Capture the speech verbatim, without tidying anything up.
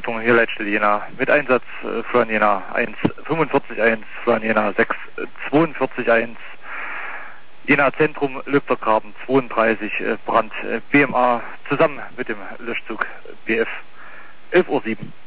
Achtung, hier Leitstelle Jena. Mit Einsatz äh, Florian Jena eins fünfundvierzig eins, Florian Jena sechs zweiundvierzig eins. Jena Zentrum, Lübtergraben zweiunddreißig, äh, Brand, äh, B M A zusammen mit dem Löschzug B F elf Uhr sieben.